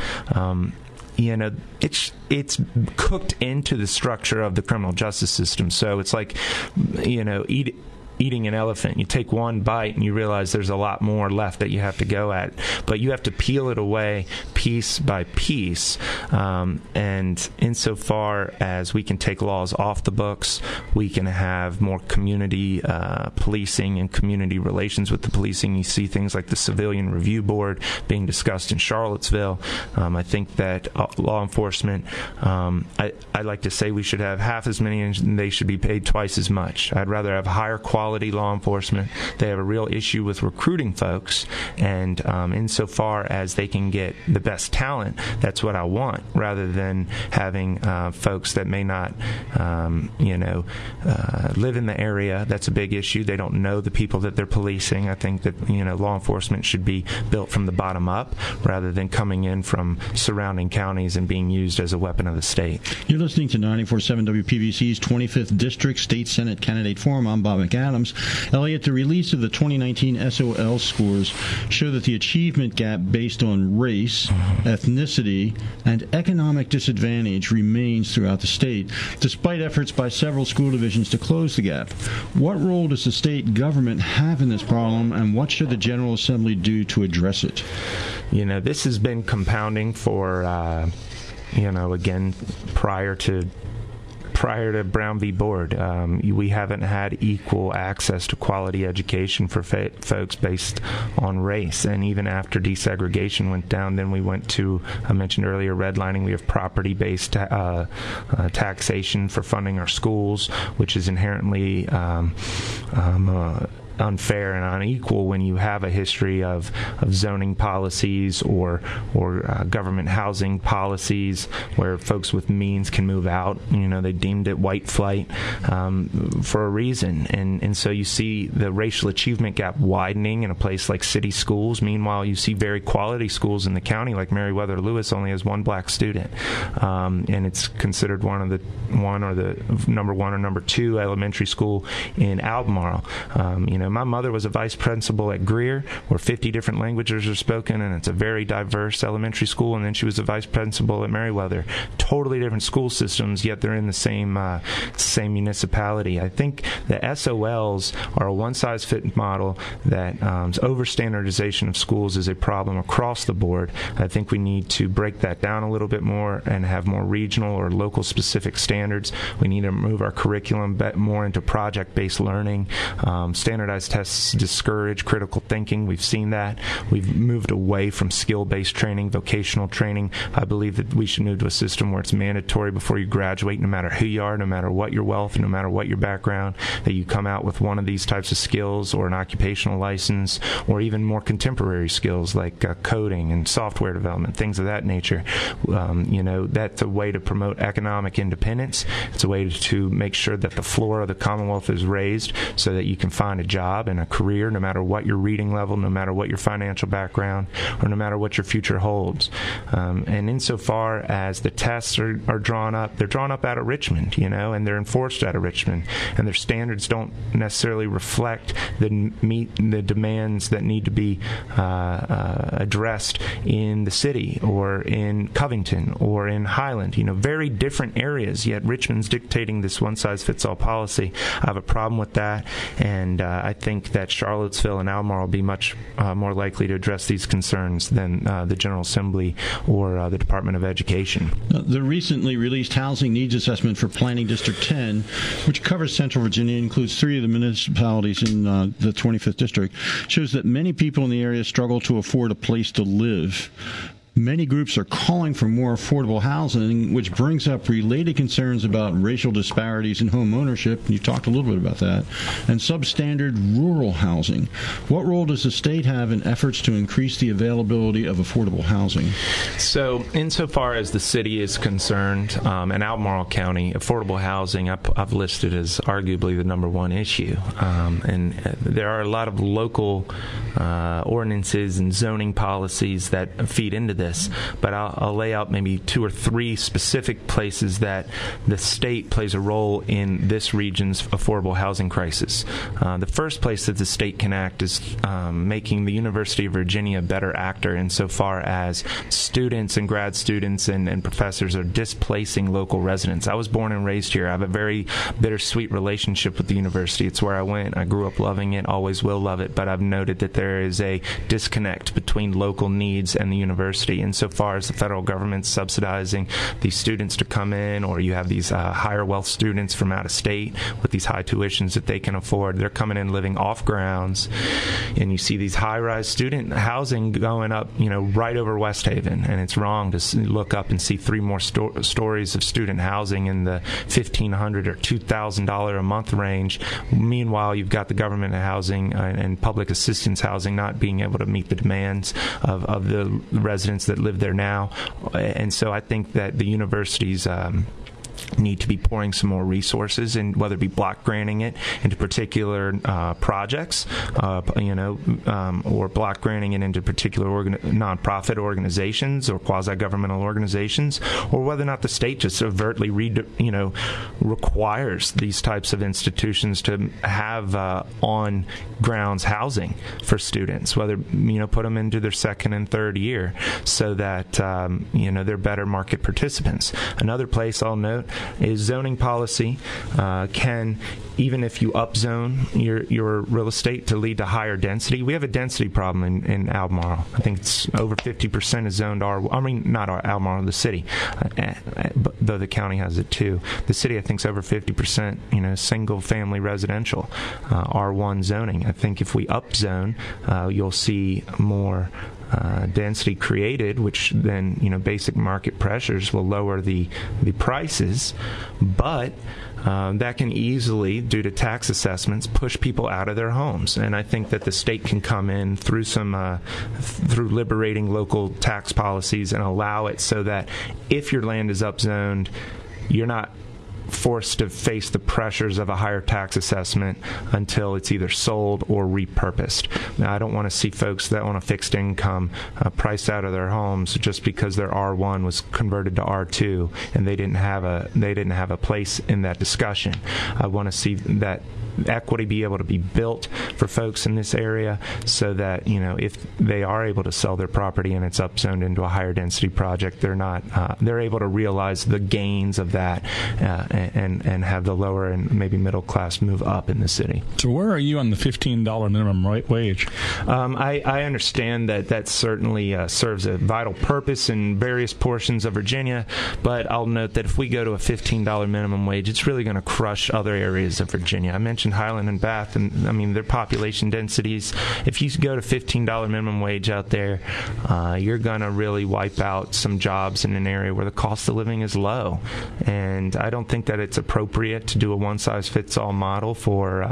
Speaker 4: It's cooked into the structure of the criminal justice system. So it's like, eating an elephant. You take one bite and you realize there's a lot more left that you have to go at, but you have to peel it away piece by piece. And insofar as we can take laws off the books, we can have more community policing and community relations with the policing. You see things like the Civilian Review Board being discussed in Charlottesville. I think that law enforcement, I like to say we should have half as many and they should be paid twice as much. I'd rather have higher quality quality law enforcement. They have a real issue with recruiting folks, and insofar as they can get the best talent, that's what I want, rather than having folks that may not, live in the area. That's a big issue. They don't know the people that they're policing. I think that law enforcement should be built from the bottom up rather than coming in from surrounding counties and being used as a weapon of the state.
Speaker 3: You're listening to 94.7 WPVC's 25th District State Senate Candidate Forum. I'm Bob McAdams. Elliot, the release of the 2019 SOL scores show that the achievement gap based on race, ethnicity, and economic disadvantage remains throughout the state, despite efforts by several school divisions to close the gap. What role does the state government have in this problem, and what should the General Assembly do to address it?
Speaker 4: This has been compounding for, again, prior to Brown v. Board. We haven't had equal access to quality education for folks based on race. And even after desegregation went down, then we went to, I mentioned earlier, redlining. We have property-based taxation for funding our schools, which is inherently unfair and unequal when you have a history of zoning policies or government housing policies where folks with means can move out. They deemed it white flight for a reason. And so you see the racial achievement gap widening in a place like city schools. Meanwhile, you see very quality schools in the county like Meriwether Lewis only has one black student. And it's considered the number one or number two elementary school in Albemarle. My mother was a vice principal at Greer, where 50 different languages are spoken, and it's a very diverse elementary school. And then she was a vice principal at Meriwether. Totally different school systems, yet they're in the same municipality. I think the SOLs are a one-size-fits model that over-standardization of schools is a problem across the board. I think we need to break that down a little bit more and have more regional or local-specific standards. We need to move our curriculum more into project-based learning. Standardized tests discourage critical thinking. We've seen that. We've moved away from skill-based training, vocational training. I believe that we should move to a system where it's mandatory before you graduate, no matter who you are, no matter what your wealth, no matter what your background, that you come out with one of these types of skills or an occupational license or even more contemporary skills like coding and software development, things of that nature. That's a way to promote economic independence. It's a way to make sure that the floor of the Commonwealth is raised so that you can find a job and a career, no matter what your reading level, no matter what your financial background, or no matter what your future holds. And insofar as the tests are drawn up, they're drawn up out of Richmond, and they're enforced out of Richmond, and their standards don't necessarily reflect the demands that need to be addressed in the city or in Covington or in Highland. Very different areas, yet Richmond's dictating this one-size-fits-all policy. I have a problem with that, and I think that Charlottesville and Albemarle will be much more likely to address these concerns than the General Assembly or the Department of Education.
Speaker 3: The recently released Housing Needs Assessment for Planning District 10, which covers Central Virginia, includes 3 of the municipalities in the 25th District, shows that many people in the area struggle to afford a place to live. Many groups are calling for more affordable housing, which brings up related concerns about racial disparities in home ownership. You talked a little bit about that. And substandard rural housing. What role does the state have in efforts to increase the availability of affordable housing?
Speaker 4: So, insofar as the city is concerned, and Albemarle County, affordable housing I've listed as arguably the number one issue. And there are a lot of local ordinances and zoning policies that feed into this, but I'll lay out maybe 2 or 3 specific places that the state plays a role in this region's affordable housing crisis. The first place that the state can act is making the University of Virginia a better actor insofar as students and grad students and professors are displacing local residents. I was born and raised here. I have a very bittersweet relationship with the university. It's where I went. I grew up loving it, always will love it, but I've noted that there is a disconnect between local needs and the university. university insofar as the federal government's subsidizing these students to come in, or you have these higher wealth students from out of state with these high tuitions that they can afford. They're coming in living off grounds, and you see these high-rise student housing going up, right over West Haven, and it's wrong to look up and see 3 more stories of student housing in the $1,500 or $2,000 a month range. Meanwhile, you've got the government housing and public assistance housing not being able to meet the demands of the residents that live there now. And so I think that the universities need to be pouring some more resources, and whether it be block granting it into particular projects, or block granting it into particular nonprofit organizations or quasi-governmental organizations, or whether or not the state just overtly requires these types of institutions to have on-grounds housing for students, whether put them into their second and third year, so that they're better market participants. Another place I'll note is zoning policy can, even if you upzone your real estate to lead to higher density. We have a density problem in Albemarle. I think it's over 50% is zoned not Albemarle, the city, though the county has it too. The city, I think, is over 50%, single-family residential, R1 zoning. I think if we upzone, you'll see more density created, which then basic market pressures will lower the prices, but that can easily, due to tax assessments, push people out of their homes. And I think that the state can come in through through liberating local tax policies and allow it so that if your land is upzoned, you're not forced to face the pressures of a higher tax assessment until it's either sold or repurposed. Now, I don't want to see folks that on a fixed income priced out of their homes just because their R1 was converted to R2 and they didn't have a place in that discussion. I want to see that equity be able to be built for folks in this area, so that if they are able to sell their property and it's upzoned into a higher density project, they're able to realize the gains of that and have the lower and maybe middle class move up in the city.
Speaker 2: So where are you on the $15 minimum wage?
Speaker 4: I understand that certainly serves a vital purpose in various portions of Virginia, but I'll note that if we go to a $15 minimum wage, it's really going to crush other areas of Virginia. I mentioned Highland and Bath, and their population densities. If you go to $15 minimum wage out there, you're going to really wipe out some jobs in an area where the cost of living is low. And I don't think that it's appropriate to do a one-size-fits-all model for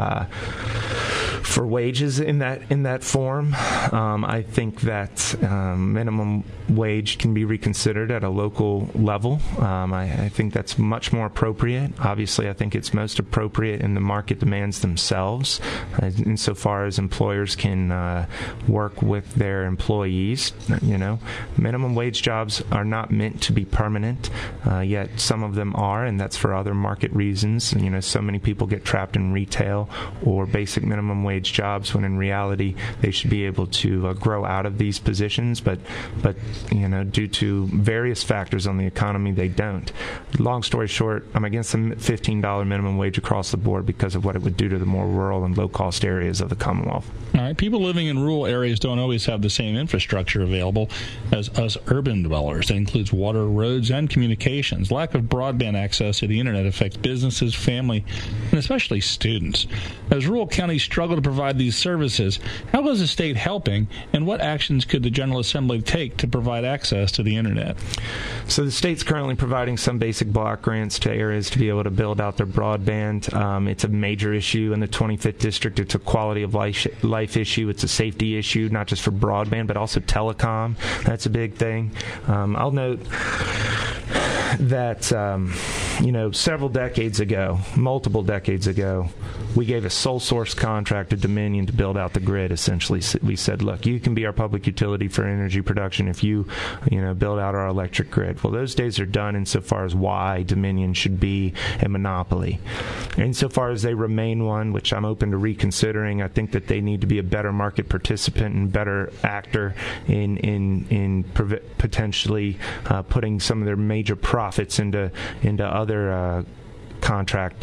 Speaker 4: wages in that form. I think that minimum wage can be reconsidered at a local level. I think that's much more appropriate. Obviously, I think it's most appropriate in the market demands themselves, insofar as employers can work with their employees. Minimum wage jobs are not meant to be permanent, yet some of them are, and that's for other market reasons. So many people get trapped in retail or basic minimum wage jobs when in reality they should be able to grow out of these positions, but due to various factors on the economy, they don't. Long story short, I'm against the $15 minimum wage across the board because of what it would do to the more rural and low-cost areas of the Commonwealth.
Speaker 2: All right. People living in rural areas don't always have the same infrastructure available as us urban dwellers. That includes water, roads, and communications. Lack of broadband access to the Internet affects businesses, family, and especially students. As rural counties struggle to provide these services, how is the state helping, and what actions could the General Assembly take to provide access to the Internet?
Speaker 4: So the state's currently providing some basic block grants to areas to be able to build out their broadband. It's a major issue in the 25th District. It's a quality of life issue. It's a safety issue, not just for broadband, but also telecom. That's a big thing. I'll note that, several decades ago, multiple decades ago, we gave a sole source contract to Dominion to build out the grid, essentially. We said, look, you can be our public utility for energy production if you build out our electric grid. Well, those days are done insofar as why Dominion should be a monopoly. Insofar as they remain one, which I'm open to reconsidering, I think that they need to be a better market participant and better actor in potentially putting some of their major profits into other contract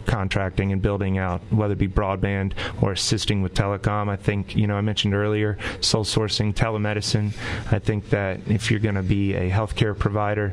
Speaker 4: contracting and building out, whether it be broadband or assisting with telecom. I think, I mentioned earlier, sole sourcing, telemedicine. I think that if you're going to be a healthcare provider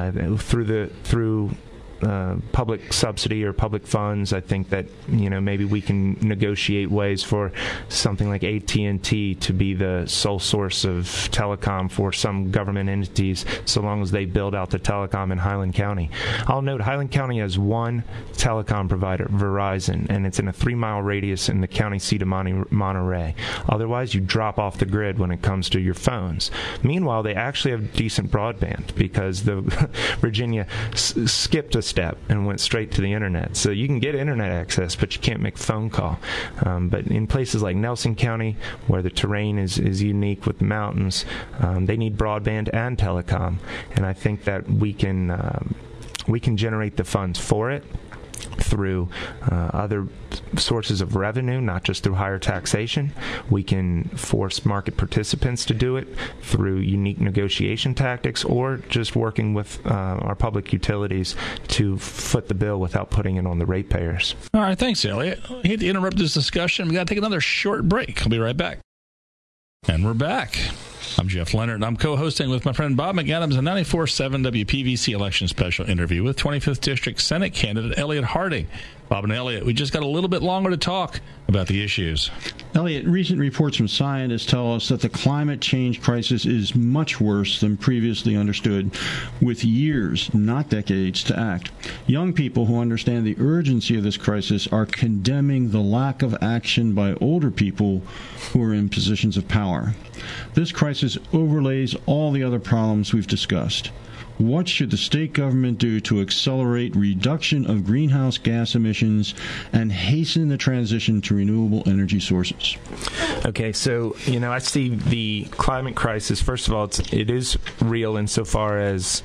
Speaker 4: through public subsidy or public funds, I think that maybe we can negotiate ways for something like AT&T to be the sole source of telecom for some government entities, so long as they build out the telecom in Highland County. I'll note Highland County has one telecom provider, Verizon, and it's in a 3-mile radius in the county seat of Monterey. Otherwise, you drop off the grid when it comes to your phones. Meanwhile, they actually have decent broadband because the Virginia skipped a step and went straight to the internet. So you can get internet access, but you can't make a phone call. But in places like Nelson County, where the terrain is unique with the mountains, they need broadband and telecom. And I think that we can generate the funds for it through other sources of revenue, not just through higher taxation. We can force market participants to do it through unique negotiation tactics, or just working with our public utilities to foot the bill without putting it on the ratepayers.
Speaker 2: All right, thanks, Elliot. I hate to interrupt this discussion. We got to take another short break. I'll be right back. And we're back. I'm Jeff Leonard, and I'm co-hosting with my friend Bob McAdams a 94.7 WPVC election special interview with 25th District Senate candidate Elliot Harding. Bob and Elliot, we just got a little bit longer to talk about the issues.
Speaker 3: Elliot, recent reports from scientists tell us that the climate change crisis is much worse than previously understood, with years, not decades, to act. Young people who understand the urgency of this crisis are condemning the lack of action by older people who are in positions of power. This crisis overlays all the other problems we've discussed. What should the state government do to accelerate reduction of greenhouse gas emissions and hasten the transition to renewable energy sources?
Speaker 4: Okay, so, I see the climate crisis. First of all, it is real insofar as,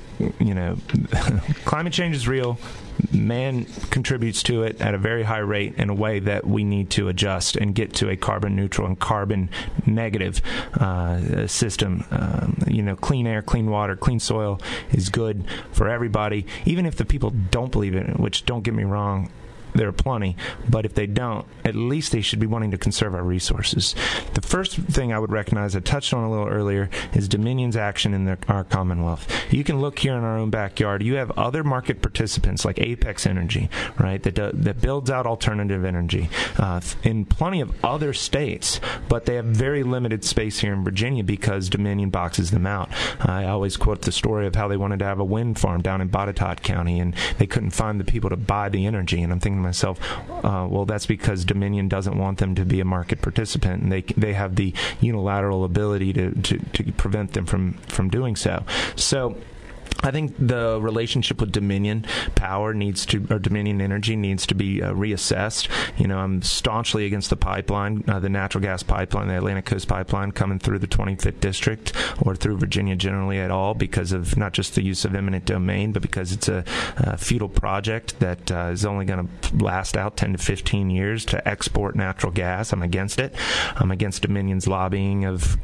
Speaker 4: climate change is real. Man contributes to it at a very high rate in a way that we need to adjust and get to a carbon neutral and carbon negative system. Clean air, clean water, clean soil is good for everybody, even if the people don't believe it, which, don't get me wrong, there are plenty, but if they don't, at least they should be wanting to conserve our resources. The first thing I would recognize, I touched on a little earlier, is Dominion's action in our Commonwealth. You can look here in our own backyard. You have other market participants like Apex Energy, right, that builds out alternative energy in plenty of other states, but they have very limited space here in Virginia because Dominion boxes them out. I always quote the story of how they wanted to have a wind farm down in Botetourt County, and they couldn't find the people to buy the energy, and I'm thinking myself, well, that's because Dominion doesn't want them to be a market participant, and they have the unilateral ability to prevent them from doing so. So I think the relationship with Dominion Dominion Energy needs to be reassessed. I'm staunchly against the pipeline, the natural gas pipeline, the Atlantic Coast Pipeline coming through the 25th District or through Virginia generally at all, because of not just the use of eminent domain, but because it's a futile project that is only going to last out 10 to 15 years to export natural gas. I'm against it. I'm against Dominion's lobbying of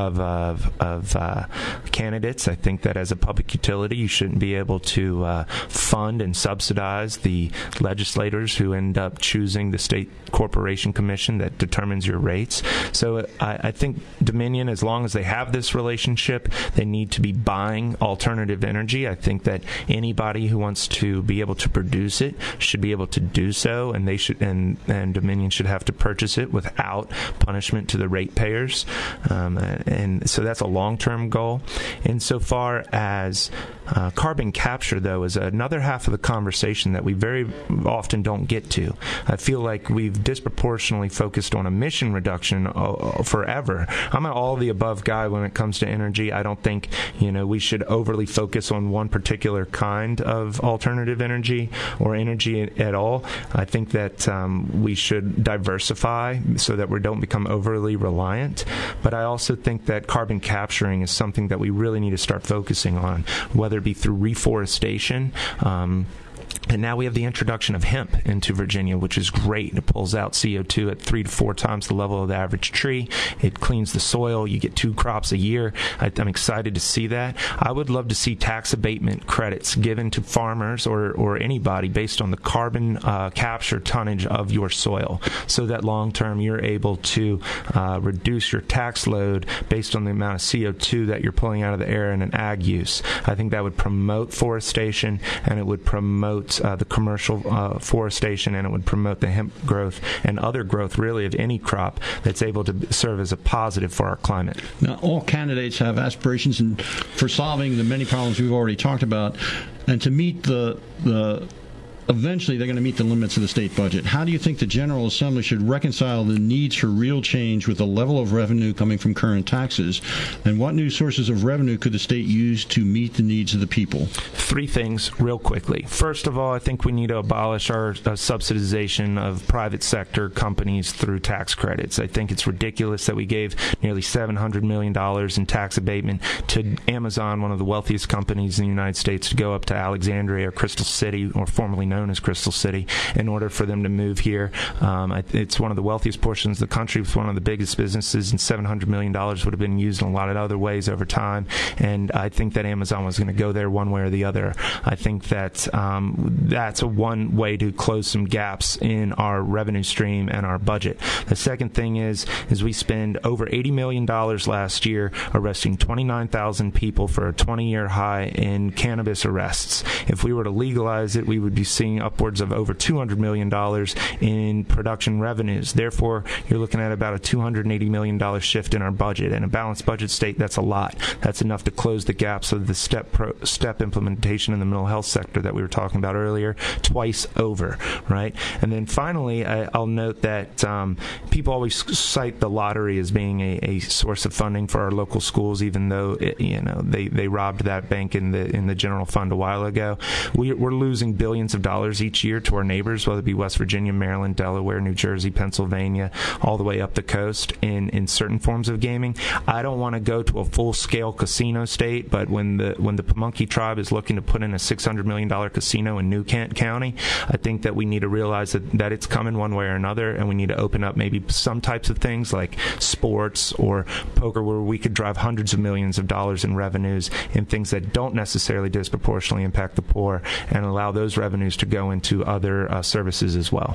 Speaker 4: candidates. I think that as a public utility, you shouldn't be able to fund and subsidize the legislators who end up choosing the state corporation commission that determines your rates. So I think Dominion, as long as they have this relationship, they need to be buying alternative energy. I think that anybody who wants to be able to produce it should be able to do so, and they should, and Dominion should have to purchase it without punishment to the ratepayers. And so that's a long-term goal. Insofar as carbon capture, though, is another half of the conversation that we very often don't get to. I feel like we've disproportionately focused on emission reduction forever. I'm an all-the-above guy when it comes to energy. I don't think we should overly focus on one particular kind of alternative energy or energy at all. I think that we should diversify so that we don't become overly reliant. But I also think that carbon capturing is something that we really need to start focusing on, whether it be through reforestation, And now we have the introduction of hemp into Virginia, which is great. It pulls out CO2 at 3 to 4 times the level of the average tree. It cleans the soil. You get 2 crops a year. I'm excited to see that. I would love to see tax abatement credits given to farmers or anybody based on the carbon capture tonnage of your soil, so that long term you're able to reduce your tax load based on the amount of CO2 that you're pulling out of the air in an ag use. I think that would promote forestation, and it would promote the commercial forestation, and it would promote the hemp growth and other growth, really, of any crop that's able to serve as a positive for our climate.
Speaker 3: Now, all candidates have aspirations for solving the many problems we've already talked about, and to meet eventually they're going to meet the limits of the state budget. How do you think the General Assembly should reconcile the needs for real change with the level of revenue coming from current taxes? And what new sources of revenue could the state use to meet the needs of the people? 3 things real quickly. First of all, I think we need to abolish our subsidization of private sector companies through tax credits. I think it's ridiculous that we gave nearly $700 million in tax abatement to Amazon, one of the wealthiest companies in the United States, to go up to Alexandria or Crystal City, or formerly known as Crystal City, in order for them to move here. It's one of the wealthiest portions of the country. It's one of the biggest businesses, and $700 million would have been used in a lot of other ways over time. And I think that Amazon was going to go there one way or the other. I think that that's one way to close some gaps in our revenue stream and our budget. The second thing is we spend over $80 million last year arresting 29,000 people for a 20-year high in cannabis arrests. If we were to legalize it, we would be seeing upwards of over $200 million in production revenues. Therefore, you're looking at about a $280 million shift in our budget. In a balanced budget state, that's a lot. That's enough to close the gaps of the step implementation in the mental health sector that we were talking about earlier twice over, right? And then finally, I'll note that people always cite the lottery as being a source of funding for our local schools, even though they robbed that bank in the general fund a while ago. We're losing billions of dollars each year to our neighbors, whether it be West Virginia, Maryland, Delaware, New Jersey, Pennsylvania, all the way up the coast in certain forms of gaming. I don't want to go to a full-scale casino state, but when the Pamunkey tribe is looking to put in a $600 million casino in New Kent County, I think that we need to realize that it's coming one way or another, and we need to open up maybe some types of things like sports or poker, where we could drive hundreds of millions of dollars in revenues in things that don't necessarily disproportionately impact the poor, and allow those revenues to go into other services as well.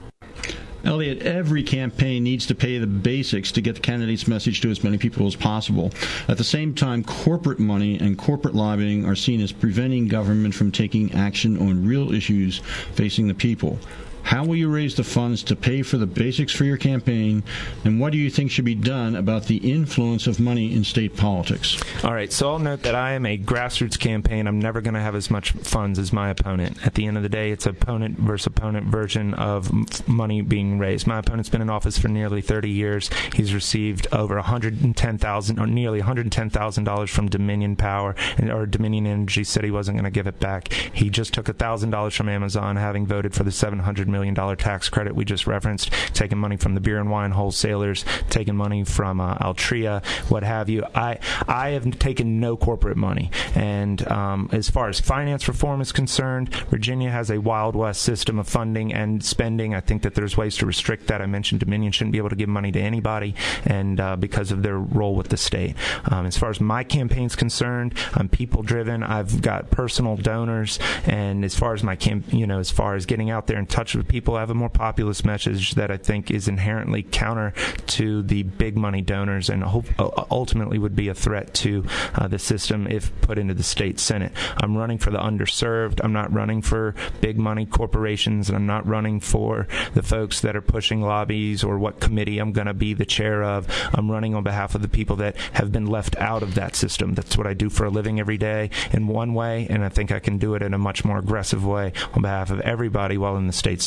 Speaker 3: Elliot, every campaign needs to pay the basics to get the candidate's message to as many people as possible. At the same time, corporate money and corporate lobbying are seen as preventing government from taking action on real issues facing the people. How will you raise the funds to pay for the basics for your campaign, and what do you think should be done about the influence of money in state politics?
Speaker 4: All right, so I'll note that I am a grassroots campaign. I'm never going to have as much funds as my opponent. At the end of the day, it's opponent versus opponent version of money being raised. My opponent's been in office for nearly 30 years. He's received over $110,000 or nearly $110,000 from Dominion Power, or Dominion Energy said he wasn't going to give it back. He just took $1,000 from Amazon, having voted for the $700 million tax credit we just referenced, taking money from the beer and wine wholesalers, taking money from Altria, what have you. I have taken no corporate money. And as far as finance reform is concerned, Virginia has a Wild West system of funding and spending. I think that there's ways to restrict that. I mentioned Dominion shouldn't be able to give money to anybody, and because of their role with the state. As far as my campaign's concerned, I'm people-driven. I've got personal donors, and as far as my as far as getting out there and touch with people, have a more populist message that I think is inherently counter to the big money donors, and ultimately would be a threat to the system if put into the state Senate. I'm running for the underserved. I'm not running for big money corporations, and I'm not running for the folks that are pushing lobbies or what committee I'm going to be the chair of. I'm running on behalf of the people that have been left out of that system. That's what I do for a living every day in one way, and I think I can do it in a much more aggressive way on behalf of everybody while in the state Senate.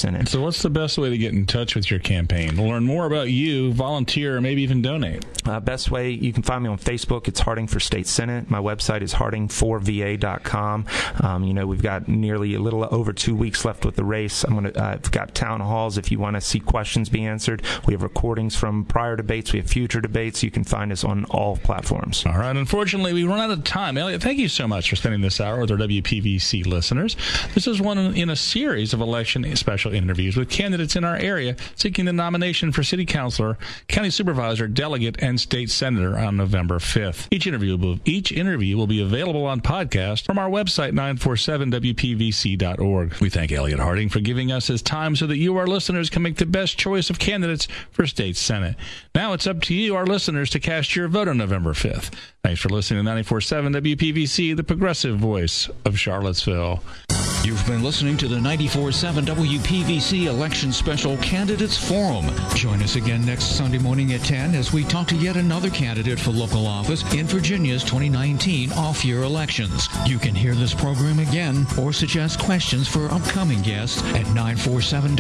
Speaker 4: Senate.
Speaker 2: So what's the best way to get in touch with your campaign? To learn more about you, volunteer, or maybe even donate?
Speaker 4: Best way, you can find me on Facebook. It's Harding for State Senate. My website is harding4va.com. We've got nearly a little over 2 weeks left with the race. I've got town halls if you want to see questions be answered. We have recordings from prior debates. We have future debates. You can find us on all platforms.
Speaker 2: All right. Unfortunately, we run out of time. Elliot, thank you so much for spending this hour with our WPVC listeners. This is one in a series of election special interviews with candidates in our area seeking the nomination for city councilor, county supervisor, delegate, and state senator on November 5th. Each interview will be available on podcast from our website, 947wpvc.org. We thank Elliot Harding for giving us his time so that you, our listeners, can make the best choice of candidates for state senate. Now it's up to you, our listeners, to cast your vote on November 5th. Thanks for listening to 94.7 WPVC, the progressive voice of Charlottesville.
Speaker 1: You've been listening to the 94.7 WPVC Election Special Candidates Forum. Join us again next Sunday morning at 10 as we talk to yet another candidate for local office in Virginia's 2019 off-year elections. You can hear this program again or suggest questions for upcoming guests at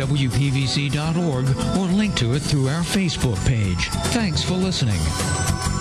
Speaker 1: 947wpvc.org or link to it through our Facebook page. Thanks for listening.